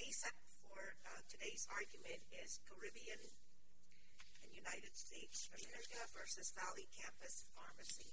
case set for today's argument is Caribbean and United States of America versus Valley Campus Pharmacy.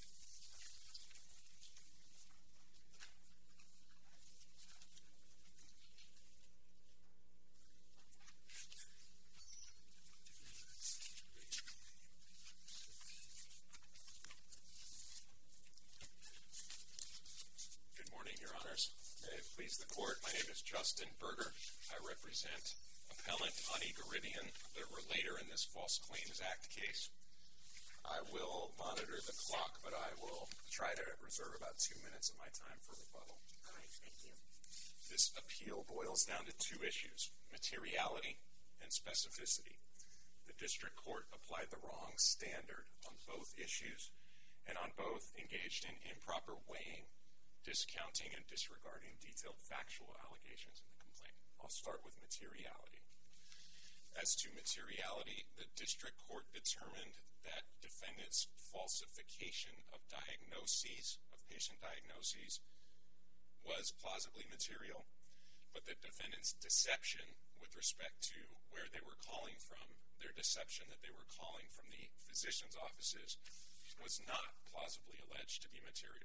Good morning, Your Honors. May it please the Court, my name is Justin Berger. I represent Appellant Ani Garibian, the relator in this False Claims Act case. I will monitor the clock, but I will try to reserve about 2 minutes of my time for rebuttal. All right, thank you. This appeal boils down to two issues, materiality and specificity. The District Court applied the wrong standard on both issues, and on both engaged in improper weighing, discounting, and disregarding detailed factual allegations in the complaint. I'll start with materiality. As to materiality, the District Court determined that defendants' falsification of diagnoses, of patient diagnoses, was plausibly material, but the defendants' deception with respect to where they were calling from, their deception that they were calling from the physician's offices, was not plausibly alleged to be material.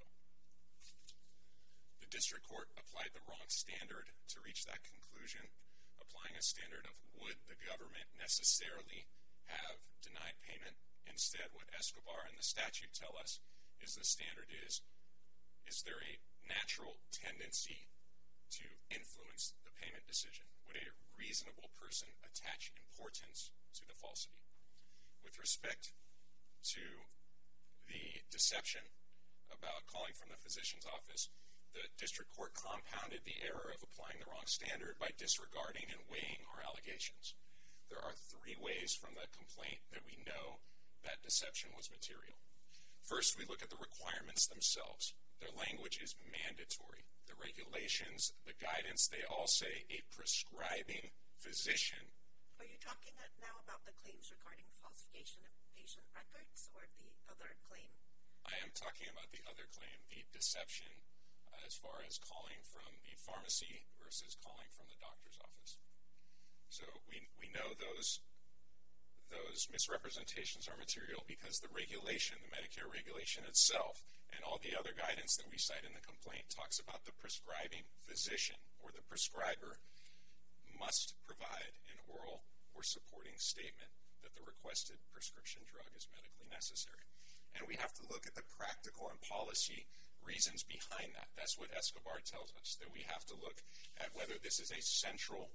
The District Court applied the wrong standard to reach that conclusion, applying a standard of would the government necessarily have denied payment. Instead, what Escobar and the statute tell us is the standard is there a natural tendency to influence the payment decision? Would a reasonable person attach importance to the falsity? With respect to the deception about calling from the physician's office, the District Court compounded the error of applying the wrong standard by disregarding and weighing our allegations. There are three ways from the complaint that we know that deception was material. First, we look at the requirements themselves. Their language is mandatory. The regulations, the guidance, they all say a prescribing physician. Are you talking now about the claims regarding falsification of patient records or the other claim? I am talking about the other claim, the deception, as far as calling from the pharmacy versus calling from the doctor's office. So we know those misrepresentations are material because the regulation, the Medicare regulation itself, and all the other guidance that we cite in the complaint talks about the prescribing physician or the prescriber must provide an oral or supporting statement that the requested prescription drug is medically necessary. And we have to look at the practical and policy reasons behind that. That's what Escobar tells us, that we have to look at whether this is a central,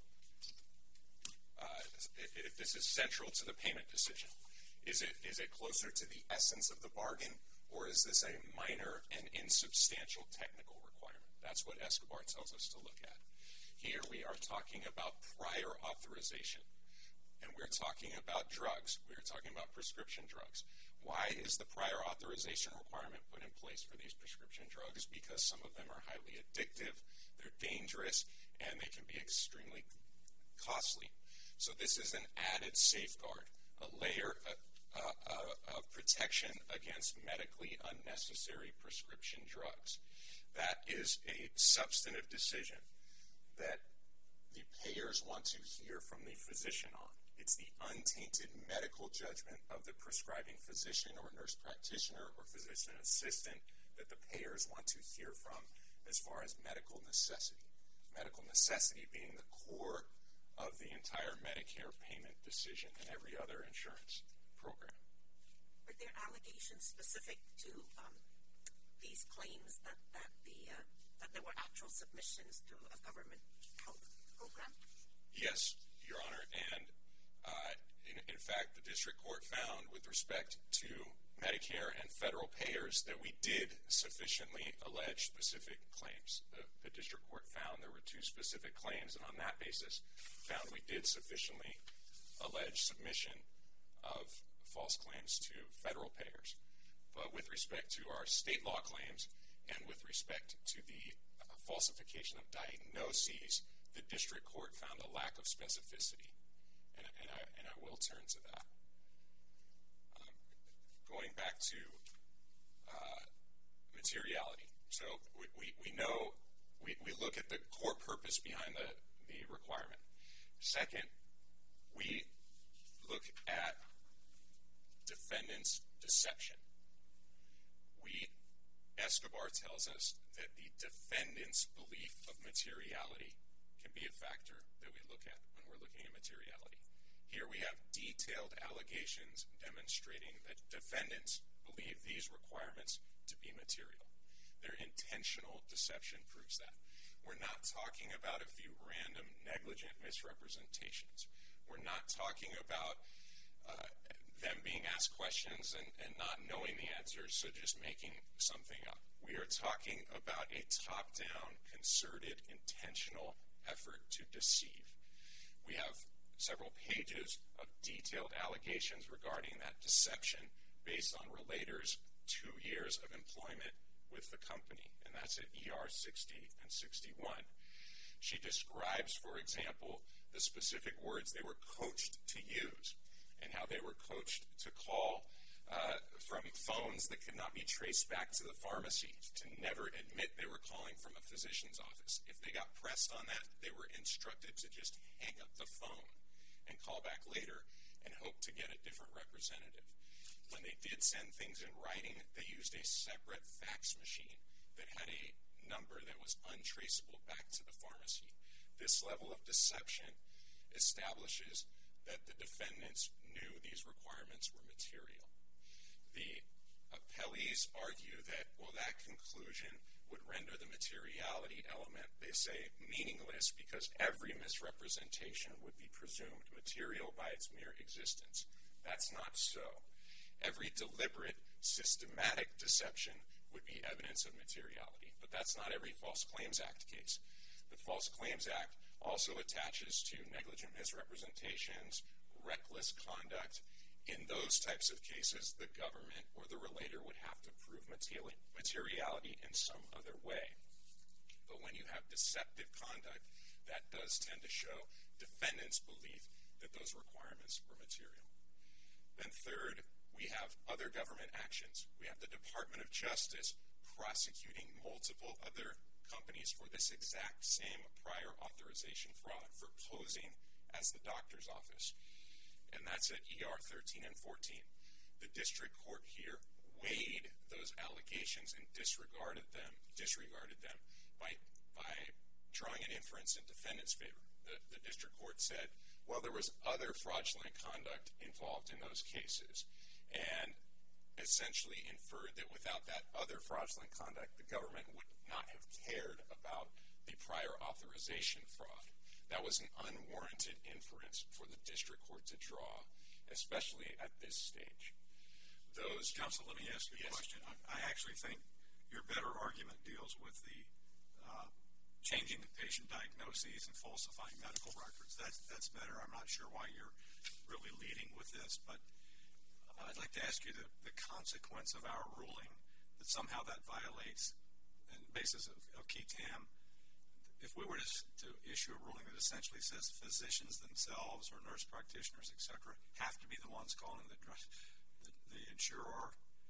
if this is central to the payment decision. Is it closer to the essence of the bargain, or is this a minor and insubstantial technical requirement? That's what Escobar tells us to look at. Here we are talking about prior authorization, and we're talking about drugs. We're talking about prescription drugs. Why is the prior authorization requirement put in place for these prescription drugs? Because some of them are highly addictive, they're dangerous, and they can be extremely costly. So this is an added safeguard, a layer of protection against medically unnecessary prescription drugs. That is a substantive decision that the payers want to hear from the physician on. It's the untainted medical judgment of the prescribing physician or nurse practitioner or physician assistant that the payers want to hear from as far as medical necessity. Medical necessity being the core of the entire Medicare payment decision and every other insurance program. Are there allegations specific to these claims that there were actual submissions to a government health program? Yes, Your Honor, and in fact, the District Court found with respect to Medicare and federal payers that we did sufficiently allege specific claims. The District Court found there were two specific claims, and on that basis found we did sufficiently allege submission of false claims to federal payers. But with respect to our state law claims and with respect to the falsification of diagnoses, the District Court found a lack of specificity. And I will turn to that. Going back to materiality. So we know, we look at the core purpose behind the requirement. Second, we look at defendant's deception. Escobar tells us that the defendant's belief of materiality can be a factor that we look at when we're looking at materiality. Here we have detailed allegations demonstrating that defendants believe these requirements to be material. Their intentional deception proves that. We're not talking about a few random negligent misrepresentations. We're not talking about them being asked questions and not knowing the answers, so just making something up. We are talking about a top-down, concerted, intentional effort to deceive. We have several pages of detailed allegations regarding that deception based on Relator's 2 years of employment with the company, and that's at ER 60 and 61. She describes, for example, the specific words they were coached to use and how they were coached to call from phones that could not be traced back to the pharmacy, to never admit they were calling from a physician's office. If they got pressed on that, they were instructed to just hang up the phone and call back later and hope to get a different representative. When they did send things in writing, they used a separate fax machine that had a number that was untraceable back to the pharmacy. This level of deception establishes that the defendants knew these requirements were material. The appellees argue that, well, that conclusion would render the materiality element, they say, meaningless because every misrepresentation would be presumed material by its mere existence. That's not so. Every deliberate, systematic deception would be evidence of materiality, but that's not every False Claims Act case. The False Claims Act also attaches to negligent misrepresentations, reckless conduct. In those types of cases, the government or the relator would have to prove materiality in some other way. But when you have deceptive conduct, that does tend to show defendants' belief that those requirements were material. Then third, we have other government actions. We have the Department of Justice prosecuting multiple other companies for this exact same prior authorization fraud, for posing as the doctor's office. And that's at ER 13 and 14. The district court here weighed those allegations and disregarded them by drawing an inference in defendant's favor. The district court said, well, there was other fraudulent conduct involved in those cases, and essentially inferred that without that other fraudulent conduct, the government would not have cared about the prior authorization fraud. That was an unwarranted inference for the district court to draw, especially at this stage. Counsel, let me ask you a question. I actually think your better argument deals with the changing the patient diagnoses and falsifying medical records. That's better. I'm not sure why you're really leading with this, but I'd like to ask you the consequence of our ruling that somehow that violates the basis of QI-TAM. If we were to issue a ruling that essentially says physicians themselves or nurse practitioners, et cetera, have to be the ones calling the insurer,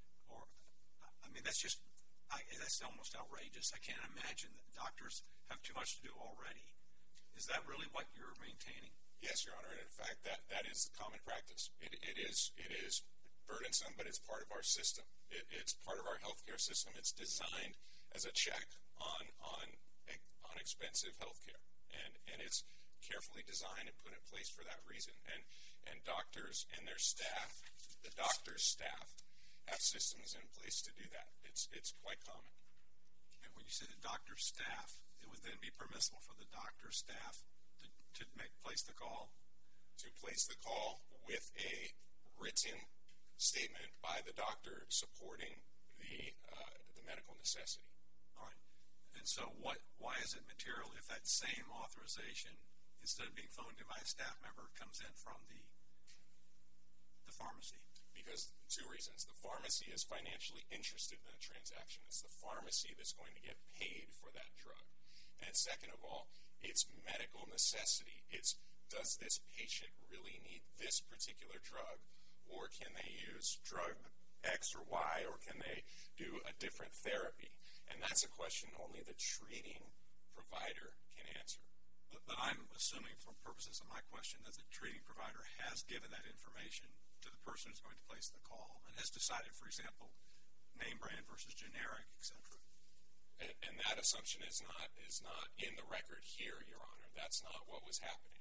that's almost outrageous. I can't imagine that doctors have too much to do already. Is that really what you're maintaining? Yes, Your Honor. And in fact, that is common practice. It is burdensome, but it's part of our system. It's part of our healthcare system. It's designed as a check on expensive healthcare, and it's carefully designed and put in place for that reason. And doctors and their staff, the doctor's staff, have systems in place to do that. It's quite common. And when you say the doctor's staff, it would then be permissible for the doctor's staff to place the call? To place the call with a written statement by the doctor supporting the medical necessity. All right. And so why is it material if that same authorization, instead of being phoned in by a staff member, comes in from the pharmacy? Because two reasons. The pharmacy is financially interested in the transaction. It's the pharmacy that's going to get paid for that drug. And second of all, it's medical necessity. It's, does this patient really need this particular drug, or can they use drug X or Y, or can they do a different therapy? And that's a question only the treating provider can answer. But I'm assuming, for purposes of my question, that the treating provider has given that information to the person who's going to place the call and has decided, for example, name brand versus generic, etc. And that assumption is not in the record here, Your Honor. That's not what was happening.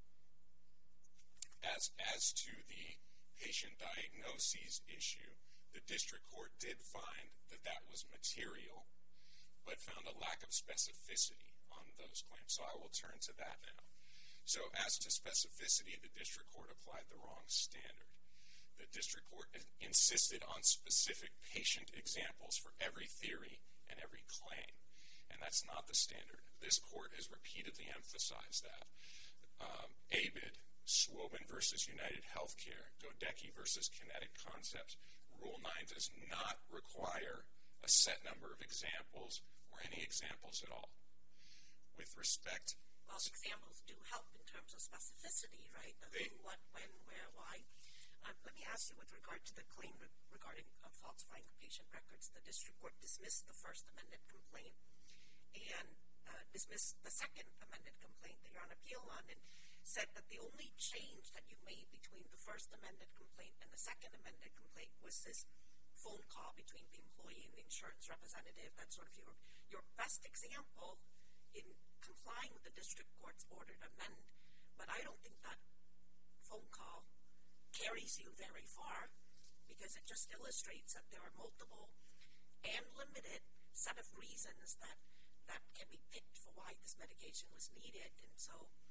As to the patient diagnoses issue, the district court did find that was material, but found a lack of specificity on those claims. So I will turn to that now. So as to specificity, the district court applied the wrong standard. The district court insisted on specific patient examples for every theory and every claim, and that's not the standard. This court has repeatedly emphasized that. ABID, Swoben versus United Healthcare, Godecki versus Kinetic Concepts, Rule 9 does not require a set number of examples or any examples at all. With respect... Well, examples do help in terms of specificity, right? The who, what, when, where, why. Let me ask you with regard to the claim regarding falsifying patient records. The district court dismissed the first amended complaint and dismissed the second amended complaint that you're on appeal on, and said that the only change that you made between the first amended complaint and the second amended complaint was this phone call between the employee and the insurance representative. That's sort of your best example in complying with the district court's order to amend. But I don't think that phone call carries you very far, because it just illustrates that there are multiple and limited set of reasons that can be picked for why this medication was needed. And so,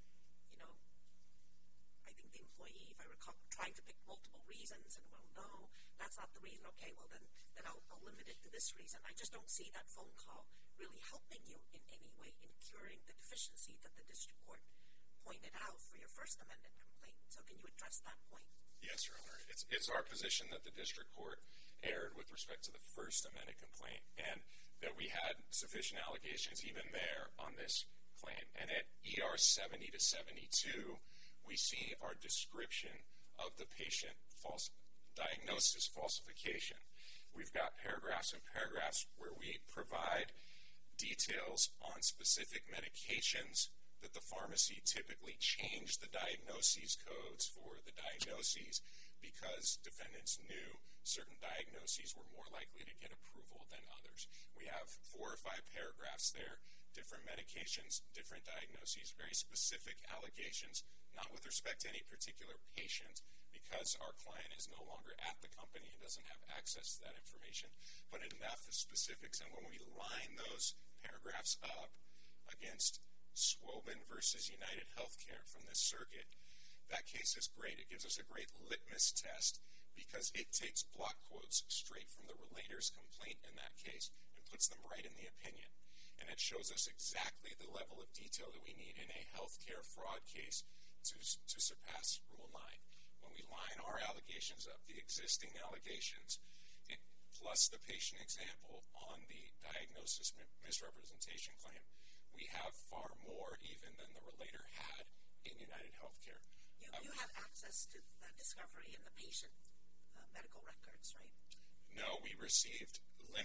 I think the employee, if I recall, tried to pick multiple reasons, and well, no, that's not the reason. Okay, well then I'll limit it to this reason. I just don't see that phone call really helping you in any way in curing the deficiency that the district court pointed out for your first amended complaint. So can you address that point? Yes, Your Honor. It's our position that the district court erred with respect to the first amended complaint, and that we had sufficient allegations even there on this claim. And at ER 70 to 72, we see our description of the patient diagnosis falsification. We've got paragraphs and paragraphs where we provide details on specific medications that the pharmacy typically changed the diagnoses codes for the diagnoses because defendants knew certain diagnoses were more likely to get approval than others. We have 4 or 5 paragraphs there, different medications, different diagnoses, very specific allegations, not with respect to any particular patient, because our client is no longer at the company and doesn't have access to that information, but enough specifics. And when we line those paragraphs up against Swoben versus United Healthcare from this circuit, that case is great. It gives us a great litmus test because it takes block quotes straight from the relator's complaint in that case and puts them right in the opinion. And it shows us exactly the level of detail that we need in a healthcare fraud case to surpass Rule 9. When we line our allegations up, the existing allegations, plus the patient example on the diagnosis misrepresentation claim, we have far more even than the relator had in United Healthcare. You have access to the discovery in the patient medical records, right? No, we received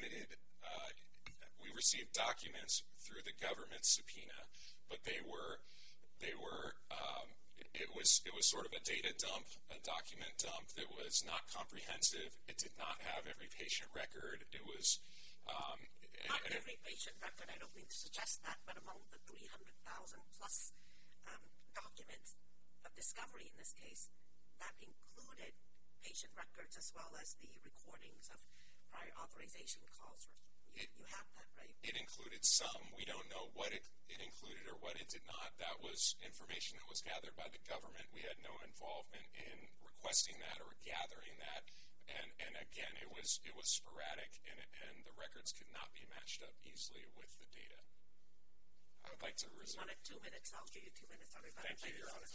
documents through the government subpoena, but it was sort of a data dump, a document dump that was not comprehensive. It did not have every patient record. It was not every patient record. I don't mean to suggest that, but among the 300,000 plus documents of discovery in this case, that included patient records as well as the recordings of prior authorization calls. You have that, right? It included some. We don't know what it included or what it did not. That was information that was gathered by the government. We had no involvement in requesting that or gathering that. And again, it was sporadic, and the records could not be matched up easily with the data. I would like to resume. 1 or 2 minutes. I'll give you 2 minutes. Everybody. Thank you, Your Honor.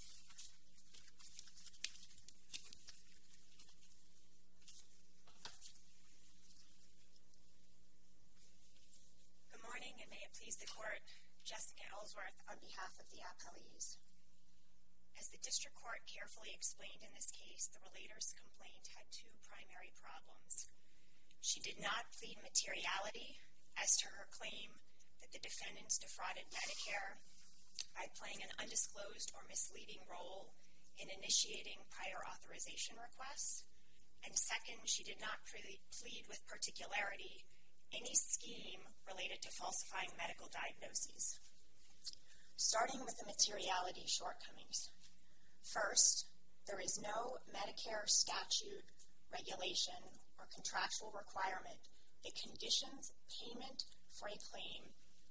Good morning, and may it please the Court, Jessica Ellsworth on behalf of the appellees. As the district court carefully explained in this case, the relator's complaint had 2 primary problems. She did not plead materiality as to her claim that the defendants defrauded Medicare by playing an undisclosed or misleading role in initiating prior authorization requests. And second, she did not plead with particularity any scheme related to falsifying medical diagnoses. Starting with the materiality shortcomings. First, there is no Medicare statute, regulation, or contractual requirement that conditions payment for a claim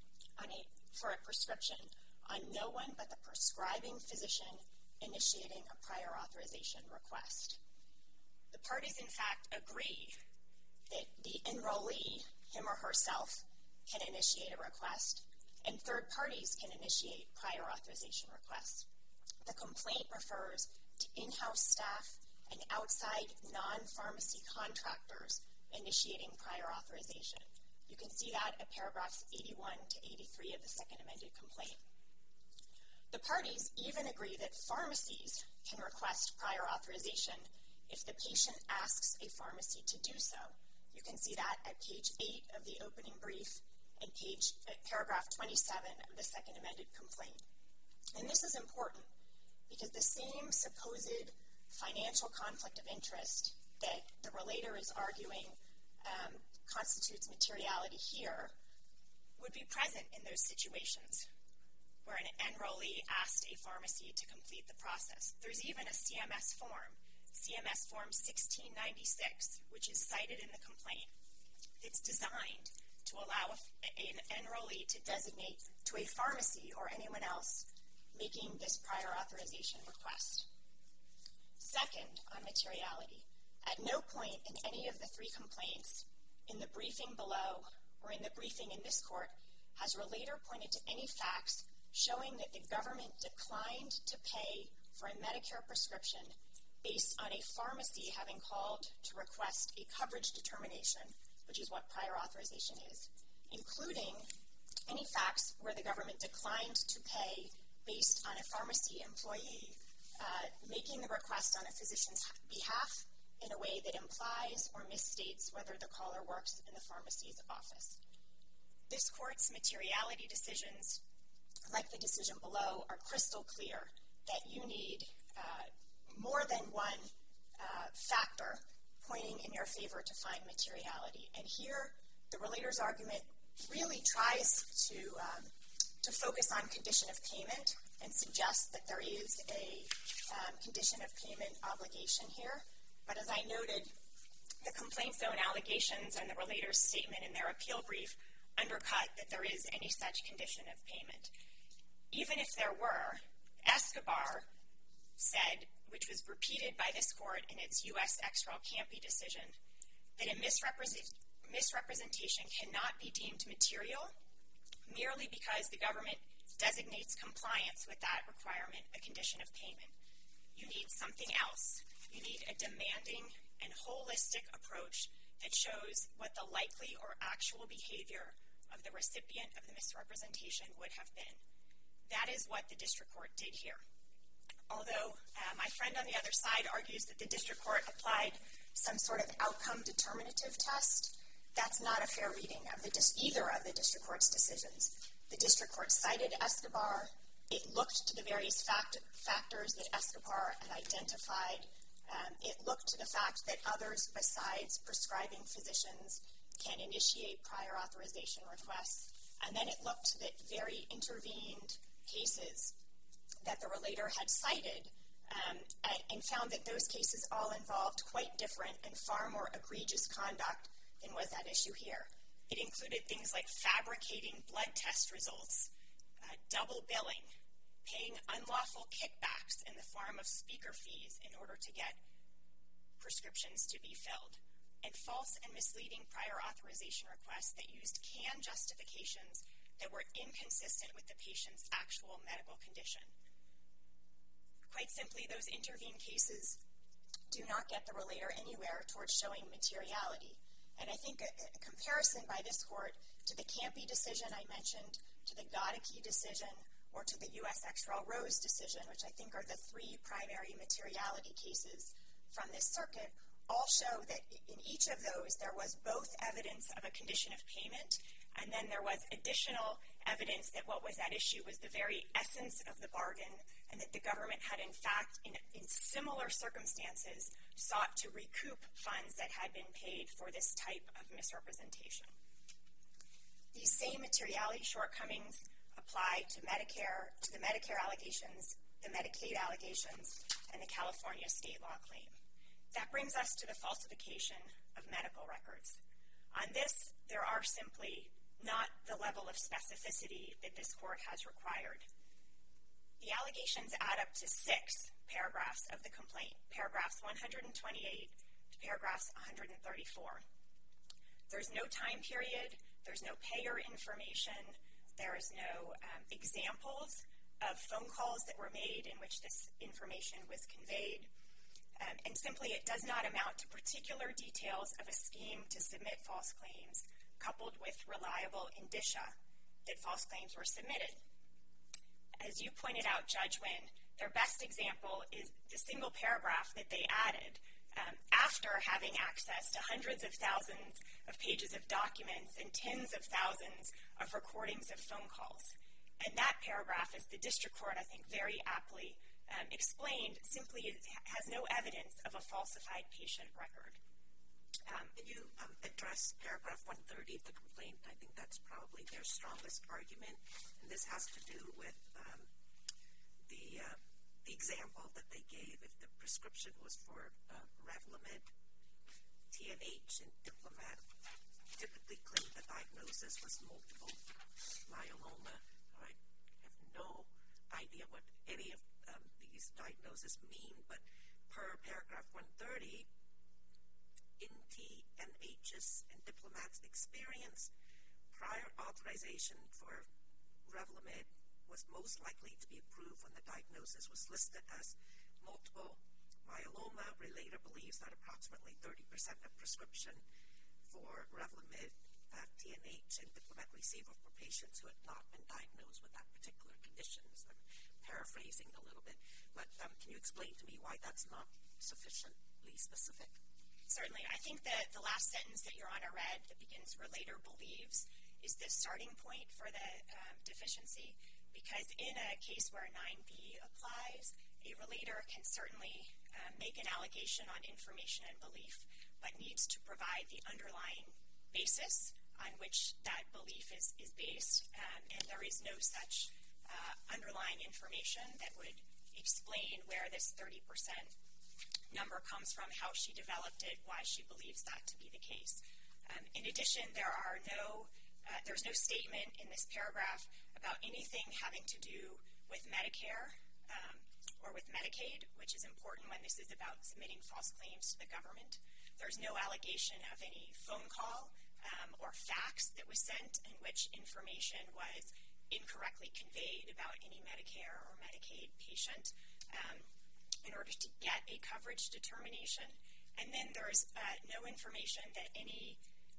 for a prescription on no one but the prescribing physician initiating a prior authorization request. The parties, in fact, agree that the enrollee, him or herself, can initiate a request, and third parties can initiate prior authorization requests. The complaint refers to in-house staff and outside non-pharmacy contractors initiating prior authorization. You can see that at paragraphs 81 to 83 of the second amended complaint. The parties even agree that pharmacies can request prior authorization if the patient asks a pharmacy to do so. You can see that at page 8 of the opening brief and paragraph 27 of the second amended complaint. And this is important because the same supposed financial conflict of interest that the relator is arguing constitutes materiality here would be present in those situations where an enrollee asked a pharmacy to complete the process. There's even a CMS form, CMS form 1696, which is cited in the complaint. It's designed to allow an enrollee to designate to a pharmacy or anyone else making this prior authorization request. Second, on materiality, at no point in any of the three complaints, in the briefing below or in the briefing in this court, has relator pointed to any facts showing that the government declined to pay for a Medicare prescription based on a pharmacy having called to request a coverage determination, which is what prior authorization is, including any facts where the government declined to pay based on a pharmacy employee making the request on a physician's behalf in a way that implies or misstates whether the caller works in the pharmacy's office. This court's materiality decisions, like the decision below, are crystal clear that you need more than one factor pointing in your favor to find materiality. And here, the relator's argument really tries to focus on condition of payment and suggest that there is a condition of payment obligation here. But as I noted, the complaint's own allegations and the relator's statement in their appeal brief undercut that there is any such condition of payment. Even if there were, Escobar said, which was repeated by this court in its U.S. ex rel Campy decision, that a misrepresentation cannot be deemed material merely because the government designates compliance with that requirement a condition of payment. You need something else. You need a demanding and holistic approach that shows what the likely or actual behavior of the recipient of the misrepresentation would have been. That is what the district court did here. Although my friend on the other side argues that the district court applied some sort of outcome determinative test, that's not a fair reading of either of the district court's decisions. The district court cited Escobar. It looked to the various factors that Escobar had identified. It looked to the fact that others besides prescribing physicians can initiate prior authorization requests. And then it looked to the very intervened cases that the relator had cited and found that those cases all involved quite different and far more egregious conduct than was at issue here. It included things like fabricating blood test results, double billing, paying unlawful kickbacks in the form of speaker fees in order to get prescriptions to be filled, and false and misleading prior authorization requests that used canned justifications that were inconsistent with the patient's actual medical condition. Quite simply, those intervened cases do not get the relator anywhere towards showing materiality. And I think a comparison by this court to the Campy decision I mentioned, to the Godecke decision, or to the U.S. ex rel Rose decision, which I think are the three primary materiality cases from this circuit, all show that in each of those there was both evidence of a condition of payment And then there was additional evidence that what was at issue was the very essence of the bargain, and that the government had, in fact, in similar circumstances, sought to recoup funds that had been paid for this type of misrepresentation. These same materiality shortcomings apply to Medicare, to the Medicare allegations, the Medicaid allegations, and the California state law claim. That brings us to the falsification of medical records. On this, there are simply not the level of specificity that this court has required. The allegations add up to 6 paragraphs of the complaint, paragraphs 128 to paragraphs 134. There's no time period, there's no payer information, there is no examples of phone calls that were made in which this information was conveyed, and simply it does not amount to particular details of a scheme to submit false claims coupled with reliable indicia that false claims were submitted. As you pointed out, Judge Wynn, their best example is the single paragraph that they added after having access to hundreds of thousands of pages of documents and tens of thousands of recordings of phone calls. And that paragraph, as the district court, I think, very aptly explained, simply has no evidence of a falsified patient record. Can you address paragraph 130 of the complaint? I think that's probably their strongest argument. And this has to do with the example that they gave. If the prescription was for Revlimid, TNH, and Diplomat typically claimed the diagnosis was multiple myeloma. I have no idea what any of these diagnoses mean, but per paragraph 130, in TNH's and Diplomat's experience, prior authorization for Revlimid was most likely to be approved when the diagnosis was listed as multiple myeloma. Relator believes that approximately 30% of prescription for Revlimid that TNH and Diplomat received were for patients who had not been diagnosed with that particular condition. So I'm paraphrasing a little bit, but can you explain to me why that's not sufficiently specific? Certainly. I think that the last sentence that Your Honor read that begins relator believes is the starting point for the deficiency, because in a case where 9b applies, a relator can certainly make an allegation on information and belief, but needs to provide the underlying basis on which that belief is based, and there is no such underlying information that would explain where this 30% number comes from, how she developed it, why she believes that to be the case. In addition, there's no statement in this paragraph about anything having to do with Medicare or with Medicaid, which is important when this is about submitting false claims to the government. There's no allegation of any phone call or fax that was sent in which information was incorrectly conveyed about any Medicare or Medicaid patient in order to get a coverage determination. And then there's no information that any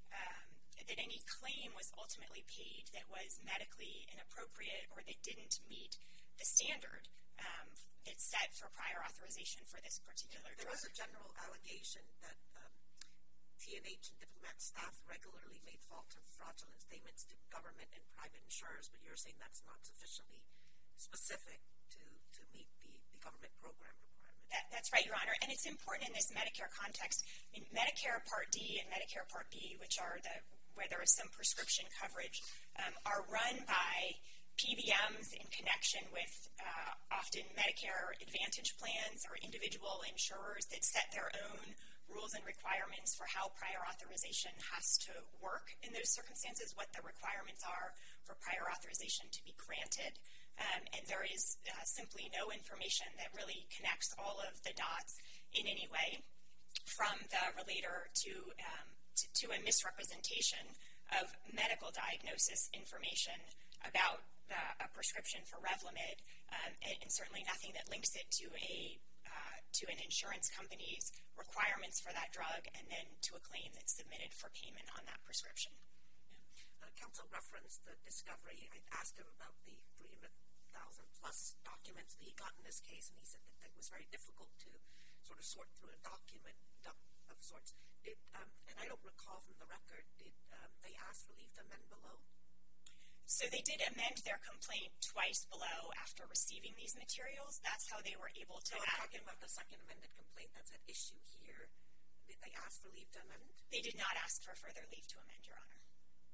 claim was ultimately paid that was medically inappropriate or that didn't meet the standard that's set for prior authorization for this particular drug. There was a general allegation that TNH and Diplomat staff regularly made false or fraudulent statements to government and private insurers, but you're saying that's not sufficiently specific to meet the government program requirement. That's right, Your Honor, and it's important in this Medicare context. I mean, Medicare Part D and Medicare Part B, which are where there is some prescription coverage, are run by PBMs in connection with often Medicare Advantage plans or individual insurers that set their own rules and requirements for how prior authorization has to work in those circumstances, what the requirements are for prior authorization to be granted. And there is simply no information that really connects all of the dots in any way from the relator to a misrepresentation of medical diagnosis information about a prescription for Revlimid, and certainly nothing that links it to an insurance company's requirements for that drug and then to a claim that's submitted for payment on that prescription. Counsel referenced the discovery. I asked him about the 300,000 plus documents that he got in this case, and he said that it was very difficult to sort of sort through a of sorts. And I don't recall from the record, did they ask for leave to amend below? So they did amend their complaint twice below after receiving these materials. That's how they were able to I'm add. talking about the second amended complaint that's at issue here. Did they ask for leave to amend? They did not ask for further leave to amend, Your Honor.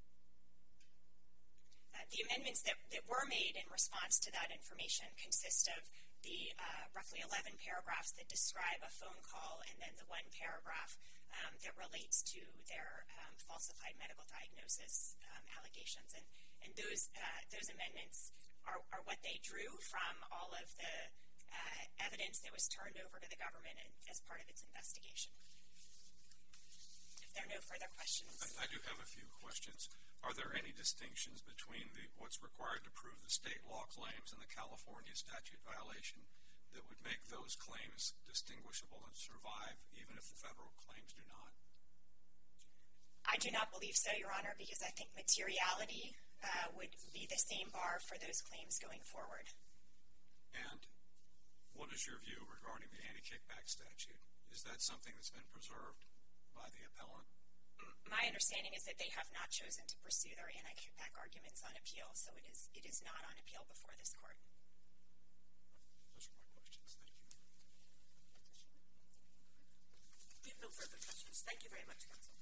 The amendments that were made in response to that information consist of the roughly 11 paragraphs that describe a phone call and then the one paragraph that relates to their falsified medical diagnosis allegations. And those amendments are what they drew from all of the evidence that was turned over to the government as part of its investigation. If there are no further questions. I do have a few questions. Are there any distinctions between what's required to prove the state law claims and the California statute violation that would make those claims distinguishable and survive even if the federal claims do not? I do not believe so, Your Honor, because I think materiality would be the same bar for those claims going forward. And what is your view regarding the anti-kickback statute? Is that something that's been preserved by the appellant? My understanding is that they have not chosen to pursue their anti-kickback arguments on appeal, so it is not on appeal before this court. Those are my questions. Thank you. We have no further questions. Thank you very much, counsel.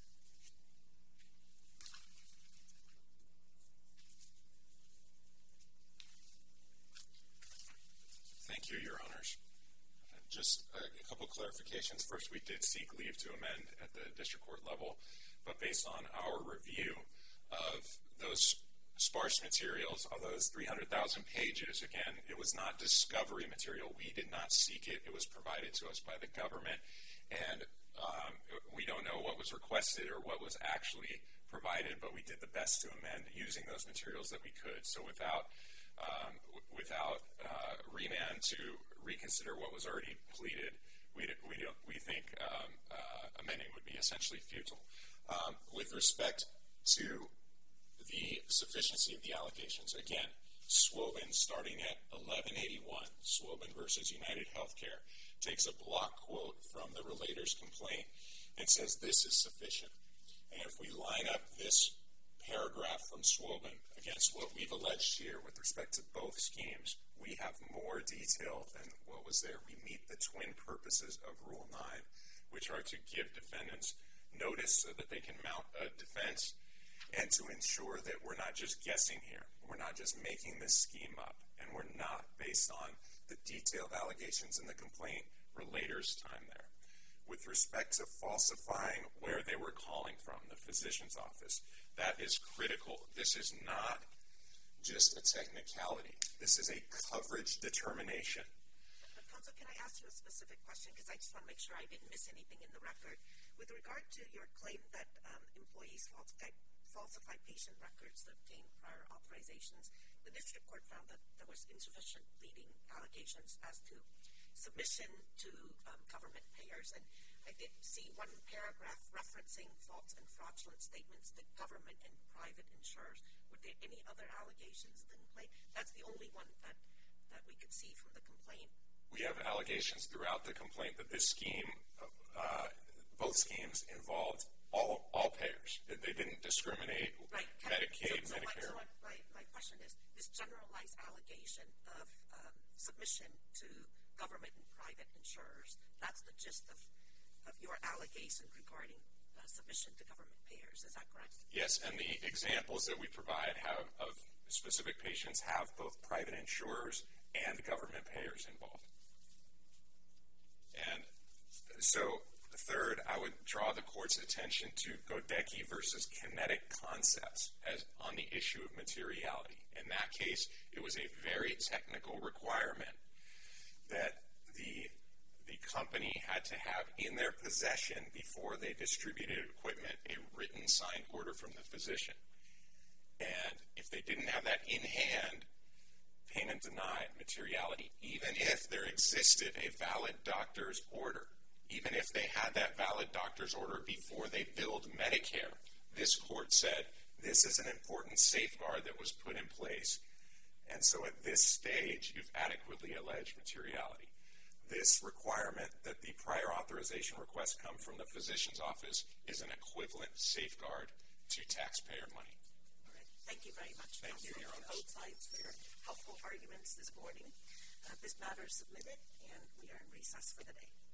Thank you, Your Honors. Just a couple clarifications. First, we did seek leave to amend at the district court level, but based on our review of those sparse materials, of those 300,000 pages, again, it was not discovery material. We did not seek it. It was provided to us by the government, and we don't know what was requested or what was actually provided, but we did the best to amend using those materials that we could. So without remand to reconsider what was already pleaded, we think amending would be essentially futile. With respect to the sufficiency of the allegations, again, Swobin, starting at 1181, Swobin versus United Healthcare, takes a block quote from the relator's complaint and says this is sufficient. And if we line up this paragraph from Swobin against what we've alleged here with respect to both schemes, we have more detail than what was there. We meet the twin purposes of Rule 9, which are to give defendants notice so that they can mount a defense and to ensure that we're not just guessing here. We're not just making this scheme up, and we're not, based on the detailed allegations in the complaint, relator's time there. With respect to falsifying where they were calling from, the physician's office, that is critical. This is not just a technicality. This is a coverage determination. Counsel, can I ask you a specific question? Because I just want to make sure I didn't miss anything in the record. With regard to your claim that employees falsify patient records to obtain prior authorizations, the district court found that there was insufficient pleading allegations as to submission to government payers. And I did see one paragraph referencing false and fraudulent statements to government and private insurers. Were there any other allegations in the complaint? That's the only one that we could see from the complaint. We have allegations throughout the complaint that this scheme, both schemes, involved all payers. They didn't discriminate. Right. Medicaid, Medicare. So my question is, this generalized allegation of submission to government and private insurers, that's the gist of your allegation regarding submission to government payers. Is that correct? Yes, and the examples that we provide of specific patients have both private insurers and government payers involved. And so, third, I would draw the court's attention to Godecki versus Kinetic Concepts as on the issue of materiality. In that case, it was a very technical requirement that the company had to have in their possession before they distributed equipment a written signed order from the physician. And if they didn't have that in hand, payment denied, materiality, even if there existed a valid doctor's order, even if they had that valid doctor's order before they billed Medicare, this court said this is an important safeguard that was put in place. And so at this stage, you've adequately alleged materiality. this requirement that the prior authorization request come from the physician's office is an equivalent safeguard to taxpayer money. All right. Thank you very much. Thank you, Your Honor. Both sides for your helpful arguments this morning. This matter is submitted, and we are in recess for the day.